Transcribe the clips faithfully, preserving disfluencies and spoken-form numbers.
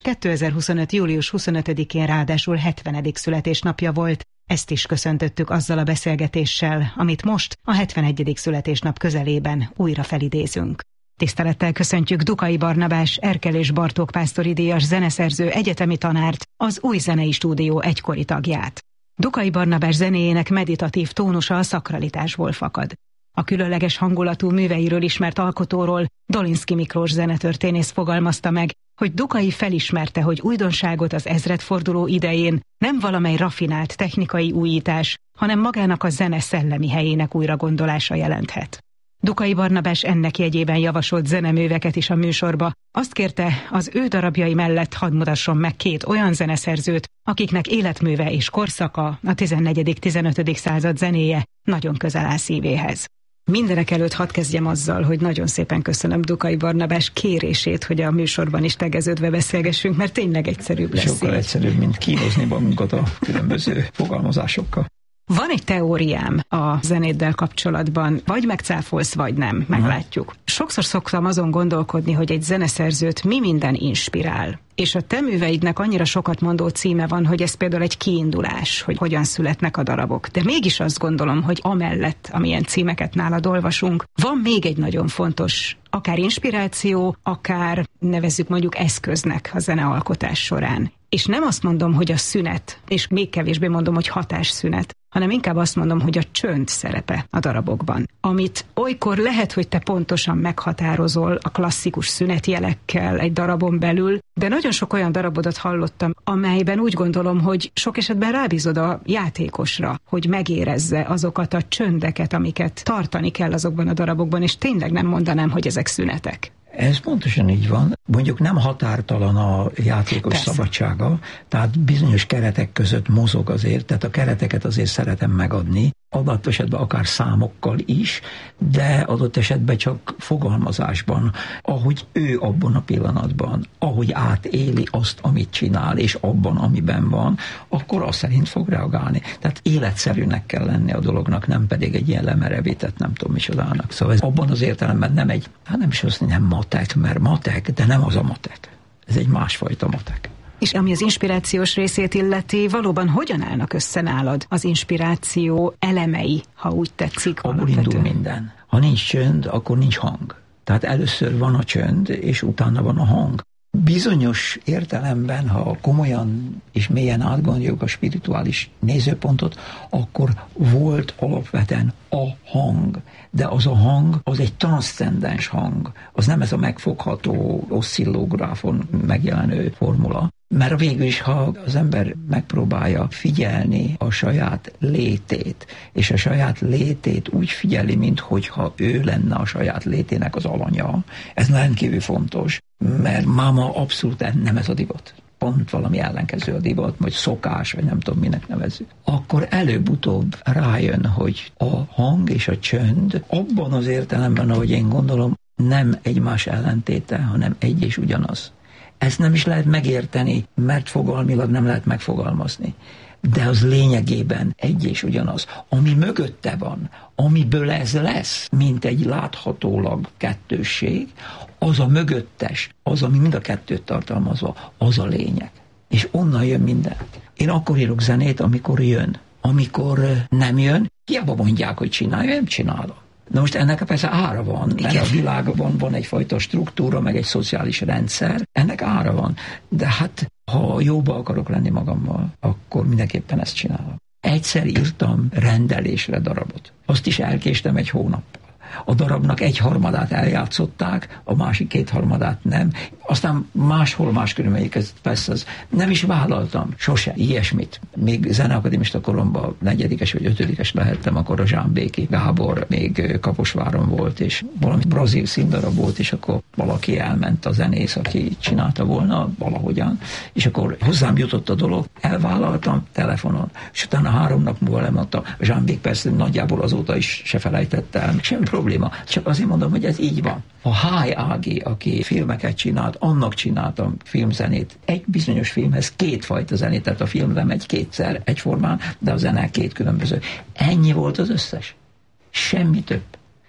kétezer-huszonöt. július huszonötödikén ráadásul hetvenedik születésnapja volt. Ezt is köszöntöttük azzal a beszélgetéssel, amit most a hetvenegyedik születésnap közelében újra felidézünk. Tisztelettel köszöntjük Dukai Barnabás, Erkel és Bartók pásztori díjas zeneszerző egyetemi tanárt, az Új Zenei Stúdió egykori tagját. Dukai Barnabás zenéjének meditatív tónusa a szakralitásból fakad. A különleges hangulatú műveiről ismert alkotóról Dolinszky Miklós zenetörténész fogalmazta meg, hogy Dukai felismerte, hogy újdonságot az ezredforduló idején nem valamely rafinált technikai újítás, hanem magának a zene szellemi helyének újragondolása jelenthet. Dukai Barnabás ennek jegyében javasolt zeneműveket is a műsorba. Azt kérte, az ő darabjai mellett hadd mutasson meg két olyan zeneszerzőt, akiknek életműve és korszaka, a tizennegyedik-tizenötödik század zenéje nagyon közel áll szívéhez. Mindenek előtt hadd kezdjem azzal, hogy nagyon szépen köszönöm Dukai Barnabás kérését, hogy a műsorban is tegeződve beszélgessünk, mert tényleg egyszerűbb lesz. Sokkal egyszerűbb, mint kínozni magunkat a különböző fogalmazásokkal. Van egy teóriám a zenéddel kapcsolatban, vagy megcáfolsz, vagy nem, meglátjuk. Sokszor szoktam azon gondolkodni, hogy egy zeneszerzőt mi minden inspirál. És a te műveidnek annyira sokat mondó címe van, hogy ez például egy kiindulás, hogy hogyan születnek a darabok. De mégis azt gondolom, hogy amellett, amilyen címeket nálad olvasunk, van még egy nagyon fontos, akár inspiráció, akár nevezzük mondjuk eszköznek a zenealkotás során. És nem azt mondom, hogy a szünet, és még kevésbé mondom, hogy hatásszünet, hanem inkább azt mondom, hogy a csönd szerepe a darabokban. Amit olykor lehet, hogy te pontosan meghatározol a klasszikus szünetjelekkel egy darabon belül, de nagyon sok olyan darabodat hallottam, amelyben úgy gondolom, hogy sok esetben rábízod a játékosra, hogy megérezze azokat a csöndeket, amiket tartani kell azokban a darabokban, és tényleg nem mondanám, hogy ezek szünetek. Ez pontosan így van. Mondjuk nem határtalan a játékos Persze. szabadsága, tehát bizonyos keretek között mozog azért, tehát a kereteket azért szeretem megadni, adott esetben akár számokkal is, de adott esetben csak fogalmazásban, ahogy ő abban a pillanatban, ahogy átéli azt, amit csinál, és abban, amiben van, akkor azt szerint fog reagálni. Tehát életszerűnek kell lenni a dolognak, nem pedig egy ilyen lemerevített, nem tudom micsodának. Szóval ez abban az értelemben nem egy, hát nem is azt mondja, nem matek, mert matek, de nem az a matek. Ez egy másfajta matek. És ami az inspirációs részét illeti, valóban hogyan állnak össze nálad az inspiráció elemei, ha úgy tetszik? Abból indul minden. Ha nincs csönd, akkor nincs hang. Tehát először van a csönd, és utána van a hang. Bizonyos értelemben, ha komolyan és mélyen átgondoljuk a spirituális nézőpontot, akkor volt alapvetően a hang. De az a hang, az egy transzcendens hang. Az nem ez a megfogható oszcillográfon megjelenő formula. Mert végül is, ha az ember megpróbálja figyelni a saját létét, és a saját létét úgy figyeli, minthogyha ő lenne a saját létének az alanya, ez rendkívül fontos, mert máma abszolút nem ez a divat. Pont valami ellenkező a divat, vagy szokás, vagy nem tudom, minek nevezzük. Akkor előbb-utóbb rájön, hogy a hang és a csönd abban az értelemben, ahogy én gondolom, nem egymás ellentéte, hanem egy és ugyanaz. Ezt nem is lehet megérteni, mert fogalmilag nem lehet megfogalmazni. De az lényegében egy és ugyanaz. Ami mögötte van, amiből ez lesz, mint egy láthatólag kettősség, az a mögöttes, az, ami mind a kettőt tartalmazva, az a lényeg. És onnan jön minden. Én akkor írok zenét, amikor jön. Amikor nem jön, hiába mondják, hogy csinálja, nem csinálom. Na most ennek persze ára van, mert a világban van egyfajta struktúra, meg egy szociális rendszer, ennek ára van. De hát, ha jóba akarok lenni magammal, akkor mindenképpen ezt csinálom. Egyszer írtam rendelésre darabot. Azt is elkéstem egy hónappal. A darabnak egy harmadát eljátszották, a másik két harmadát nem. Aztán máshol más körülmények, persze az nem is vállaltam sose ilyesmit. Még zeneakadémista koromban negyedikes vagy ötödikes lehettem, akkor a Zsámbéki Gábor még Kaposváron volt, és valami brazil színdarab volt, és akkor valaki elment, a zenész, aki csinálta volna valahogyan, és akkor hozzám jutott a dolog, elvállaltam telefonon, és utána három nap múlva lemondta. Zsámbék persze nagyjából azóta is se felejtette el, semmi probléma. Csak azért mondom, hogy ez így van. A Háj Ági, aki filmeket csinált, annak csináltam filmzenét. Egy bizonyos filmhez kétfajta zenét, tehát a filmre megy kétszer egyformán, de a zene két különböző. Ennyi volt az összes. Semmi több.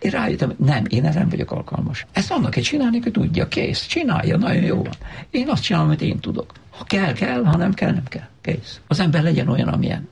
Én rájöttem, nem, én erre nem vagyok alkalmas. Ezt annak kell csinálni, hogy tudja, kész, csinálja, nagyon jó van. Én azt csinálom, amit én tudok. Ha kell, kell, ha nem kell, nem kell. Kész. Az ember legyen olyan, amilyen.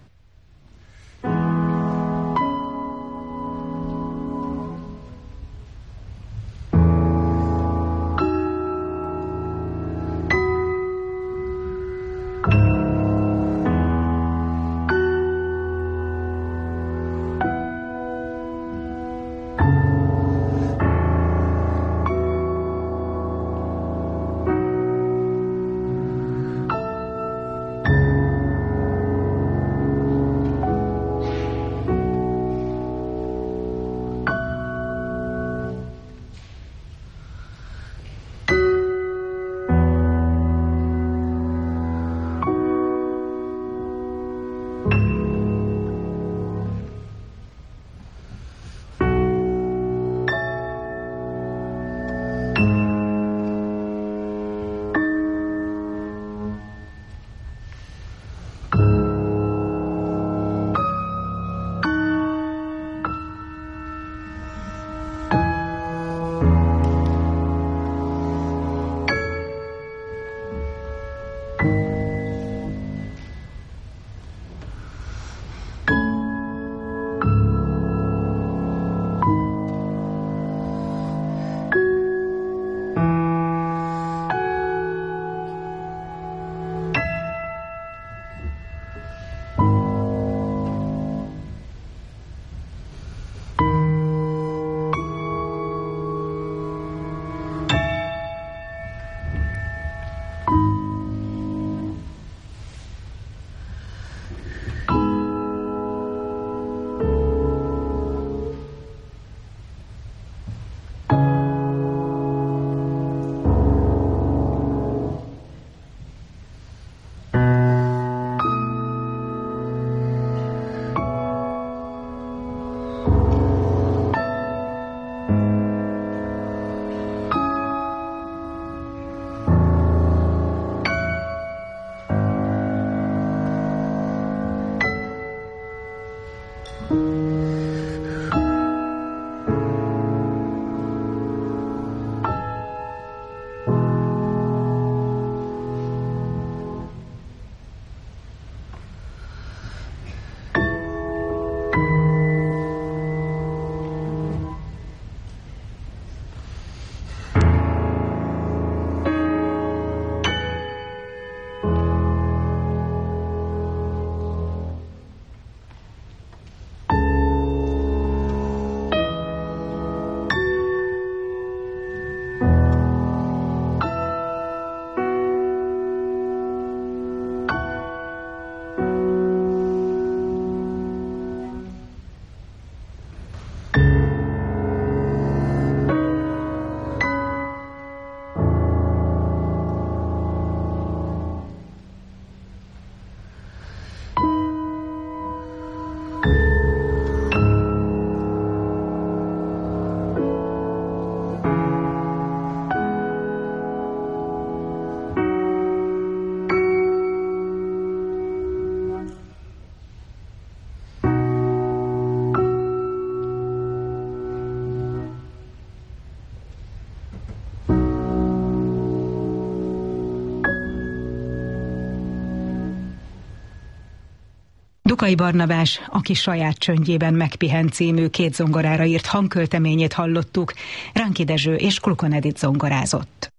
Dukai Barnabás, aki saját csöndjében megpihent című két zongorára írt hangkölteményét hallottuk, Ránki Dezső és Klukon Edith zongorázott.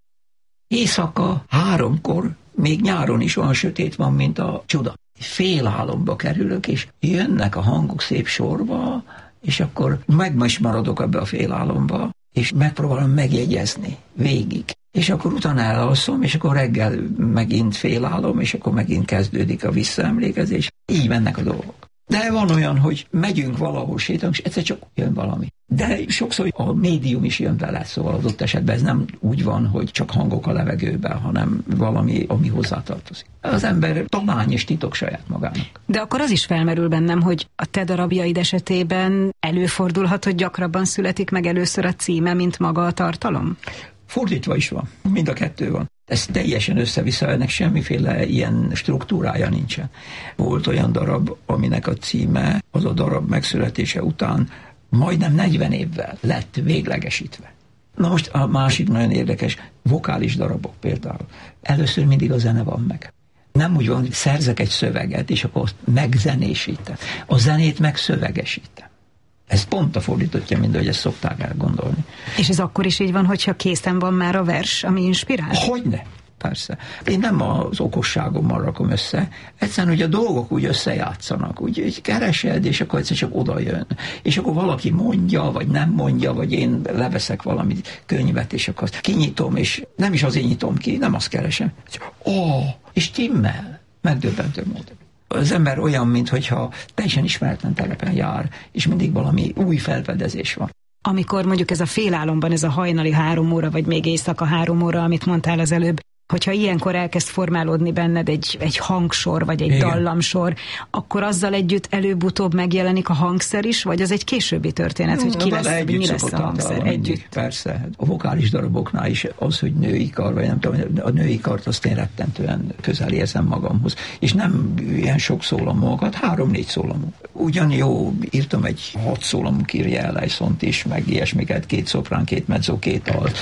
Éjszaka háromkor, még nyáron is olyan sötét van, mint a csuda. Félálomba kerülök, és jönnek a hangok szép sorba, és akkor meg is maradok ebbe a félálomba, és megpróbálom megjegyezni végig. És akkor utána elalszom, és akkor reggel megint félálom, és akkor megint kezdődik a visszaemlékezés. Így mennek a dolgok. De van olyan, hogy megyünk valahol, sétálunk, és egyszer csak jön valami. De sokszor a médium is jön vele, szóval adott esetben ez nem úgy van, hogy csak hangok a levegőben, hanem valami, ami hozzátartozik. Az ember talány és titok saját magának. De akkor az is felmerül bennem, hogy a te darabjaid esetében előfordulhat, hogy gyakrabban születik meg először a címe, mint maga a tartalom? Fordítva is van. Mind a kettő van. Ez teljesen össze-vissza, ennek semmiféle ilyen struktúrája nincsen. Volt olyan darab, aminek a címe az a darab megszületése után majdnem negyven évvel lett véglegesítve. Na most a másik nagyon érdekes, vokális darabok például. Először mindig a zene van meg. Nem úgy van, hogy szerzek egy szöveget, és akkor megzenésítem. A zenét meg szövegesítem. Ez pont a fordítottja, mint ahogy ezt szokták elgondolni. És ez akkor is így van, hogyha készen van már a vers, ami inspirál? Hogyne? Persze. Én nem az okosságommal rakom össze, egyszerűen, hogy a dolgok úgy összejátszanak, úgy, úgy keresed, és akkor egyszer csak oda jön. És akkor valaki mondja, vagy nem mondja, vagy én leveszek valami könyvet, és akkor azt kinyitom, és nem is azért nyitom ki, nem azt keresem. Ó, oh, és timmel, megdöbbentő módon. Az ember olyan, mintha teljesen ismeretlen telepen jár, és mindig valami új felfedezés van. Amikor mondjuk ez a félálomban, ez a hajnali három óra, vagy még éjszaka három óra, amit mondtál az előbb, hogyha ilyenkor elkezd formálódni benned egy, egy hangsor, vagy egy Igen. dallamsor, akkor azzal együtt előbb-utóbb megjelenik a hangszer is, vagy az egy későbbi történet, no, hogy ki lesz, mi lesz a hangszer együtt? Persze. A vokális daraboknál is az, hogy női kar, vagy nem tudom, a női kart azt én rettentően közel érzem magamhoz. És nem ilyen sok szólamokat, három-négy szólamok. Ugyan jó, írtam egy hat szólamú Kyrie eleison-t is, meg ilyesmiket, két szoprán, két mezzó, két alt,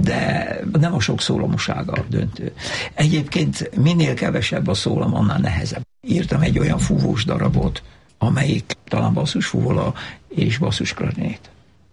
de nem a sok szólamosága döntő. Egyébként minél kevesebb a szólam, annál nehezebb. Írtam egy olyan fúvós darabot, amelyik talán basszusfúvola és basszusklarinét.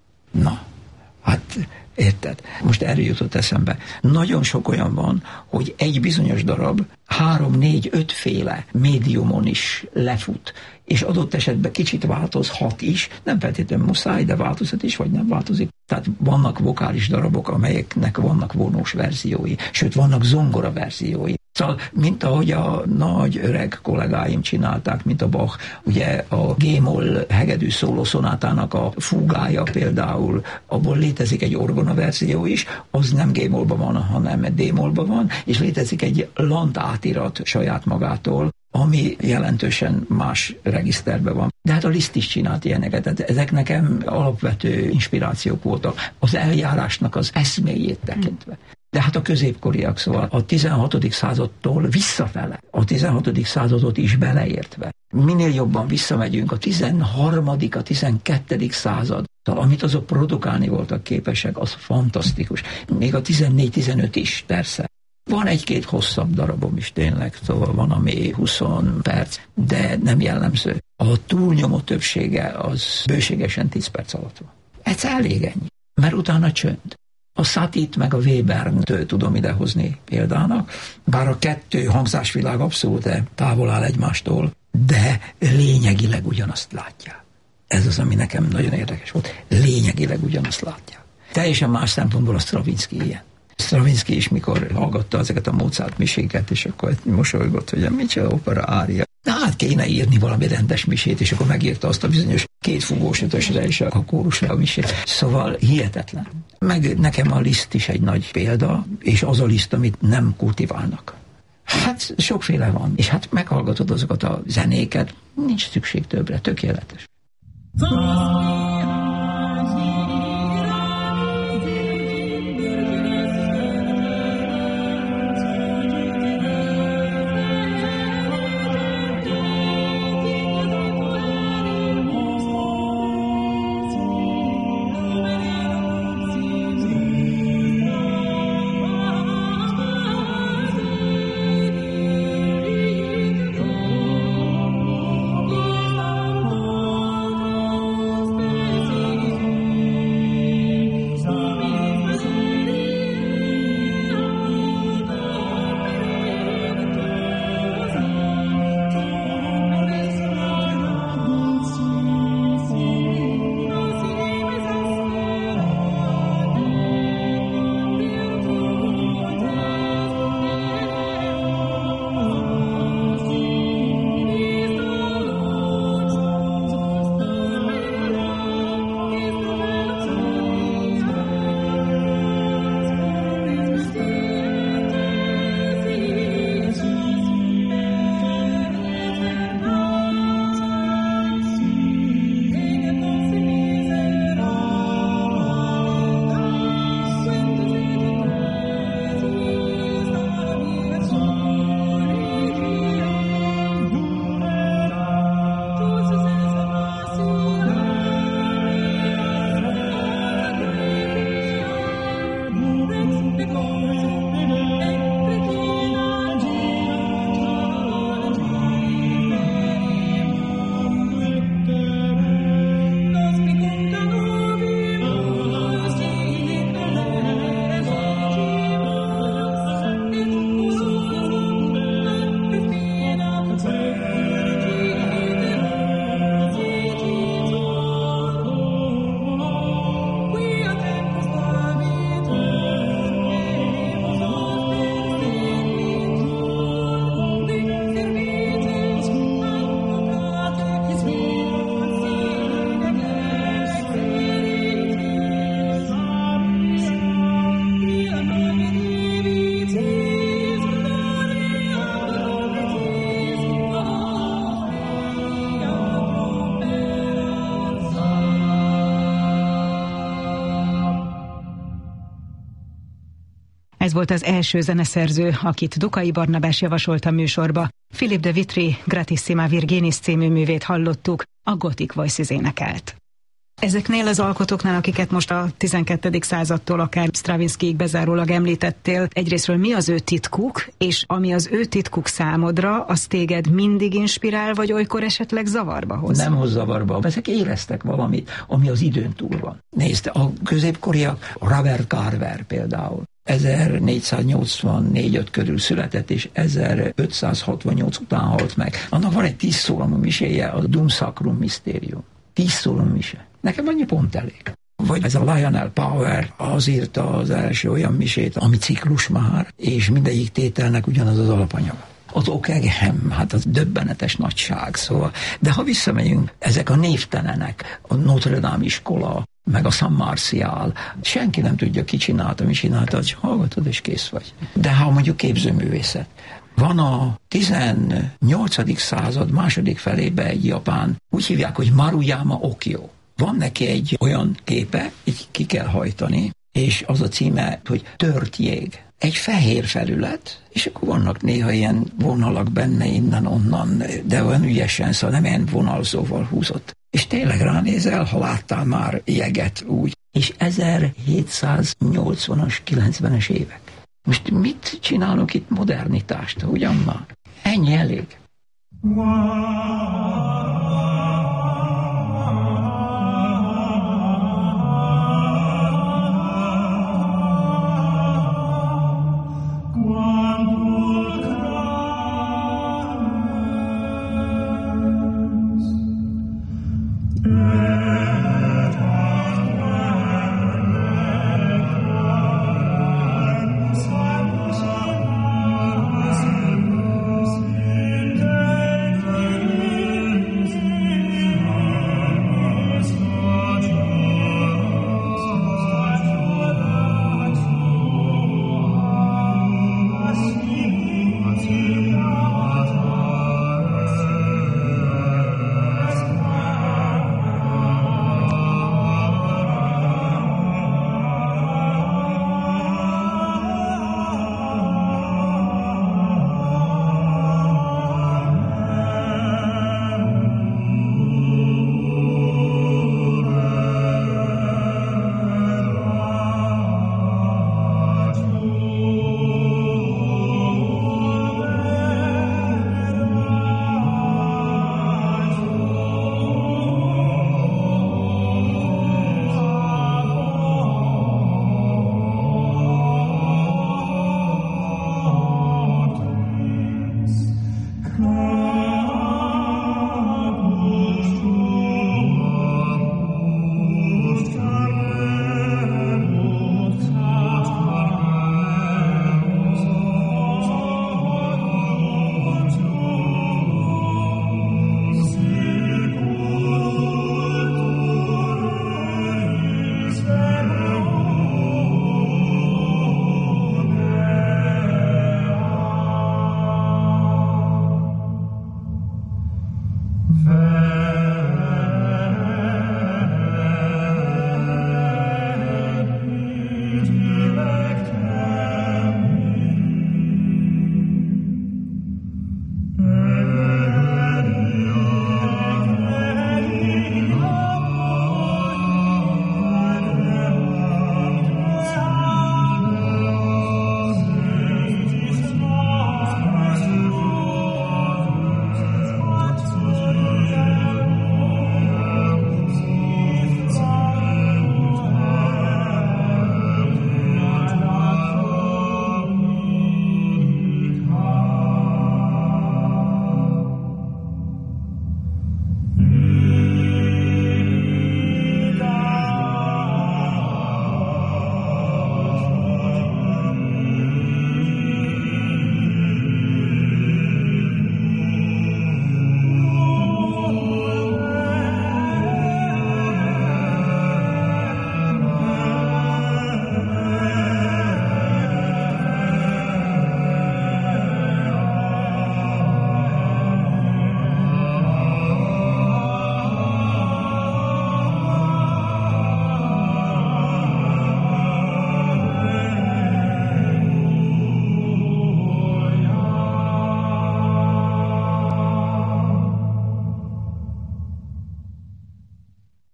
Na, hát érted? Most erről jutott eszembe. Nagyon sok olyan van, hogy egy bizonyos darab három, négy, ötféle médiumon is lefut, és adott esetben kicsit változhat is, nem feltétlenül muszáj, de változhat is, vagy nem változik. Tehát vannak vokális darabok, amelyeknek vannak vonós verziói, sőt vannak zongora verziói. Szóval, mint ahogy a nagy öreg kollégáim csinálták, mint a Bach, ugye a G-moll hegedű szólószonátának a fúgája például, abból létezik egy orgona verzió is, az nem G-mollban van, hanem D-mollban van, és létezik egy lant átirat saját magától, ami jelentősen más regiszterben van. De hát a Liszt is csinált ilyeneket, tehát ezek nekem alapvető inspirációk voltak, az eljárásnak az eszméjét tekintve. De hát a középkoriak, szóval a tizenhatodik századtól visszafele, a tizenhatodik századot is beleértve. Minél jobban visszamegyünk, a tizenharmadik, a tizenkettedik század, amit azok produkálni voltak képesek, az fantasztikus. Még a tizennégy tizenöt is, persze. Van egy-két hosszabb darabom is tényleg, szóval van, ami húsz perc, de nem jellemző. A túlnyomó többsége az bőségesen tíz perc alatt van. Ez elég ennyi, mert utána csönd. A Satit meg a Webern-t tudom idehozni példának, bár a kettő hangzásvilág abszolút távol áll egymástól, de lényegileg ugyanazt látják. Ez az, ami nekem nagyon érdekes volt. Lényegileg ugyanazt látják. Teljesen más szempontból a Stravinsky ilyen. Stravinsky is, mikor hallgatta ezeket a Mozart miséket, és akkor mosolygott, hogy micsoda opera ária. Na hát kéne írni valami rendes misét, és akkor megírta azt a bizonyos két fúvós ötösre és a kórusra a misét. Szóval hihetetlen. Meg nekem a Liszt is egy nagy példa, és az a Liszt, amit nem kultiválnak. Hát sokféle van, és hát meghallgatod azokat a zenéket, nincs szükség többre, tökéletes. Ez volt az első zeneszerző, akit Dukai Barnabás javasolt a műsorba. Philippe de Vitry Gratissima Virginis című művét hallottuk, a Gothic Voices énekelt. Ezeknél az alkotóknál, akiket most a tizenkettedik századtól akár Stravinskyig bezárólag említettél, egyrészről mi az ő titkuk, és ami az ő titkuk számodra, az téged mindig inspirál, vagy olykor esetleg zavarba hoz? Nem hoz zavarba. Ezek éreztek valamit, ami az időn túl van. Nézd, a középkoriak, Robert Carver például, ezernégyszáznyolcvannégy öt körül született, és ezerötszázhatvannyolc után halt meg. Annak van egy tíz szólamú miséje, a Dum Sacrum Mysterium. Tíz szólamú mise. Nekem annyi pont elég. Vagy ez a Lionel Power, az írta az első olyan misét, ami ciklus már, és mindegyik tételnek ugyanaz az alapanyaga. Az Ockeghem, hát az döbbenetes nagyság, szóval. De ha visszamegyünk, ezek a névtelenek, a Notre Dame iskola, meg a San Marcial, senki nem tudja, ki csinálta, mi csinálta, csak hallgatod és kész vagy. De ha mondjuk képzőművészet, van a tizennyolcadik század második felébe egy japán, úgy hívják, hogy Maruyama Okio. Van neki egy olyan képe, így ki kell hajtani, és az a címe, hogy Tört jég. Egy fehér felület, és akkor vannak néha ilyen vonalak benne innen-onnan, de olyan ügyesen, szóval nem ilyen vonalzóval húzott. És tényleg ránézel, ha láttál már jeget úgy. És ezerhétszáznyolcvanas, kilencvenes évek. Most mit csinálunk itt modernitást, ugyan már? Ennyi elég.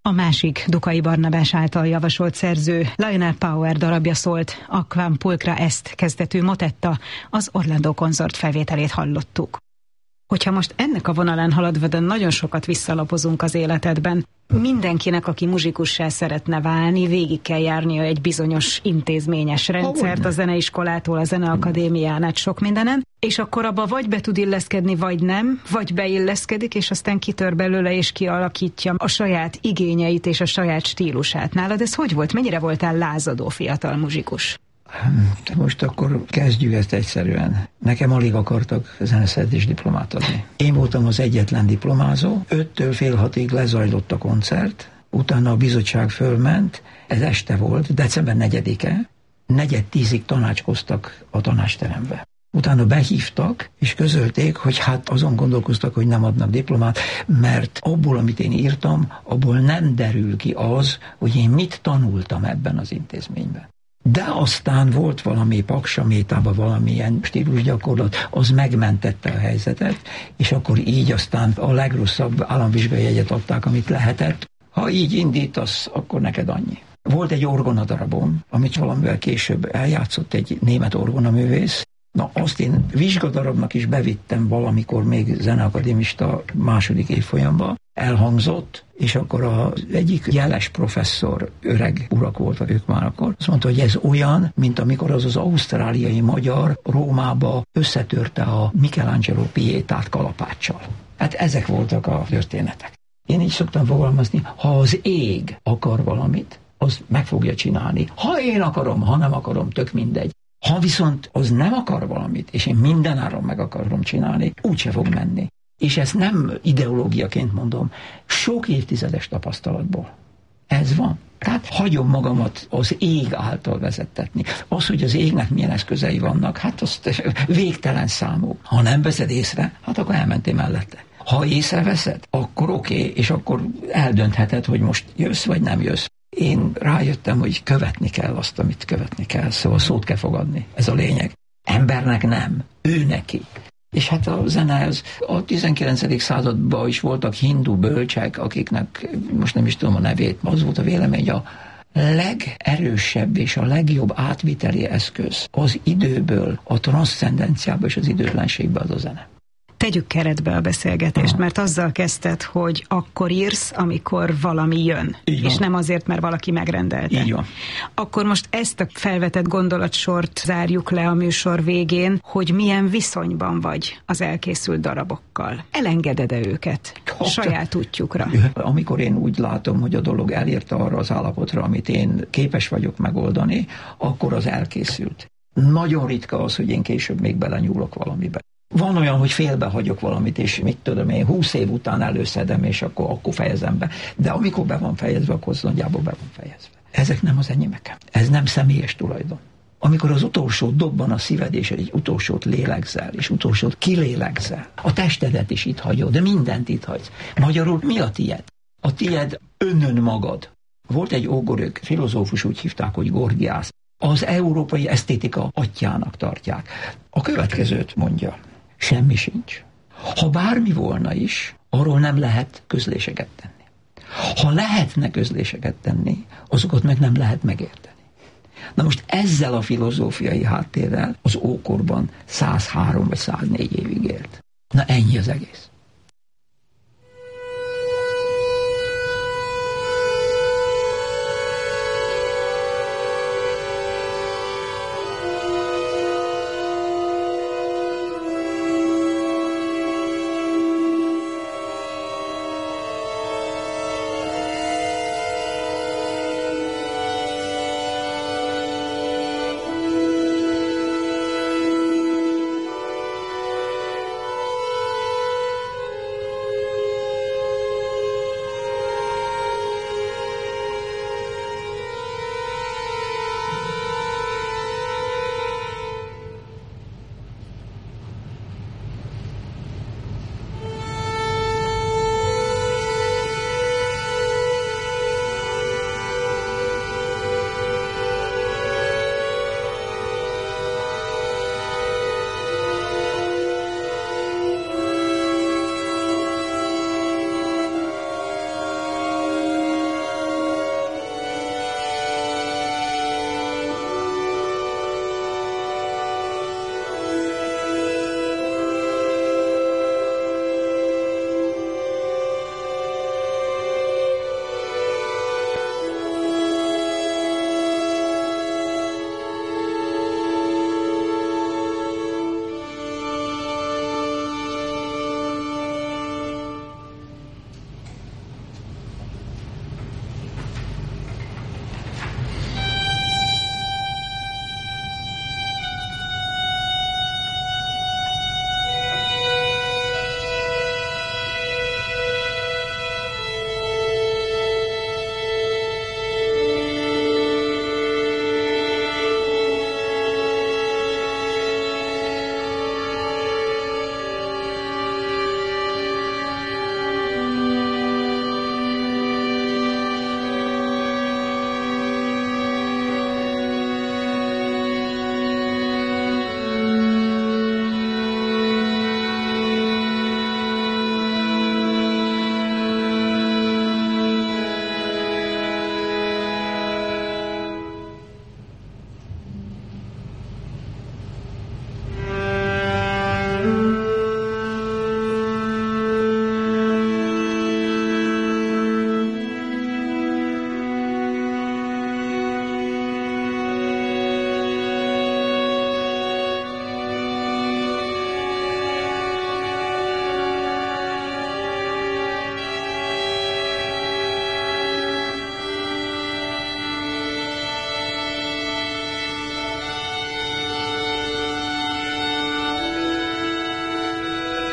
A másik Dukai Barnabás által javasolt szerző Lionel Power darabja szólt, a Quam Pulchra Est kezdetű motetta, az Orlando Consort felvételét hallottuk. Hogyha most ennek a vonalán haladva, de nagyon sokat visszalapozunk az életedben, mindenkinek, aki muzsikussá szeretne válni, végig kell járnia egy bizonyos intézményes rendszert, a zeneiskolától, a zeneakadémián át sok mindenen, és akkor abba vagy be tud illeszkedni, vagy nem, vagy beilleszkedik, és aztán kitör belőle, és kialakítja a saját igényeit és a saját stílusát. Nálad ez hogy volt? Mennyire voltál lázadó fiatal muzsikus? Most akkor kezdjük ezt egyszerűen. Nekem alig akartak zeneszerzés diplomát adni. Én voltam az egyetlen diplomázó, öttől fél hatig lezajlott a koncert, utána a bizottság fölment, ez este volt, december negyedike, negyed tízig tanácskoztak a tanácsterembe. Utána behívtak, és közölték, hogy hát azon gondolkoztak, hogy nem adnak diplomát, mert abból, amit én írtam, abból nem derül ki az, hogy én mit tanultam ebben az intézményben. De aztán volt valami paksamétában valamilyen stílusgyakorlat, az megmentette a helyzetet, és akkor így aztán a legrosszabb államvizsgai jegyet adták, amit lehetett. Ha így indítasz, akkor neked annyi. Volt egy orgonadarabom, amit valamivel később eljátszott egy német orgonaművész. Na, azt én vizsgadarabnak is bevittem valamikor még zeneakadémista második évfolyamban. Elhangzott, és akkor az egyik jeles professzor, öreg urak voltak ők már akkor, azt mondta, hogy ez olyan, mint amikor az az ausztráliai magyar Rómába összetörte a Michelangelo Pietát kalapáccsal. Hát ezek voltak a történetek. Én így szoktam fogalmazni, ha az ég akar valamit, az meg fogja csinálni. Ha én akarom, ha nem akarom, tök mindegy. Ha viszont az nem akar valamit, és én mindenáron meg akarom csinálni, úgyse fog menni. És ezt nem ideológiaként mondom, sok évtizedes tapasztalatból. Ez van. Tehát hagyom magamat az ég által vezettetni. Az, hogy az égnek milyen eszközei vannak, hát azt végtelen számú. Ha nem veszed észre, hát akkor elmentél mellette. Ha észreveszed, akkor oké, okay, és akkor eldöntheted, hogy most jössz, vagy nem jössz. Én rájöttem, hogy követni kell azt, amit követni kell, szóval szót kell fogadni. Ez a lényeg. Embernek nem, ő neki. És hát a zene, az a tizenkilencedik században is voltak hindu bölcsek, akiknek most nem is tudom a nevét, az volt a vélemény, a legerősebb és a legjobb átviteli eszköz az időből, a transzcendenciába és az időtlenségbe az a zene. Tegyük keretbe a beszélgetést, Aha. mert azzal kezdted, hogy akkor írsz, amikor valami jön, és nem azért, mert valaki megrendelte. Így van. Akkor most ezt a felvetett gondolatsort zárjuk le a műsor végén, hogy milyen viszonyban vagy az elkészült darabokkal. Elengeded-e őket hát, saját útjukra? Amikor én úgy látom, hogy a dolog elérte arra az állapotra, amit én képes vagyok megoldani, akkor az elkészült. Nagyon ritka az, hogy én később még belenyúlok valamibe. Van olyan, hogy félbehagyok valamit, és mit tudom én, húsz év után előszedem, és akkor, akkor fejezem be. De amikor be van fejezve, akkor az nagyjából be van fejezve. Ezek nem az enyémek. Ez nem személyes tulajdon. Amikor az utolsó dobban a szíved, és egy utolsót lélegzel, és utolsót kilélegzel, a testedet is itt hagyod, de mindent itt hagysz. Magyarul mi a tied? A tied önön magad. Volt egy ógörög filozófus, úgy hívták, hogy Gorgiász. Az európai esztétika atyának tartják. A következőt mondja. Semmi sincs. Ha bármi volna is, arról nem lehet közléseket tenni. Ha lehetne közléseket tenni, azokat meg nem lehet megérteni. Na most ezzel a filozófiai háttérrel az ókorban százhárom vagy száznégy évig élt. Na ennyi az egész.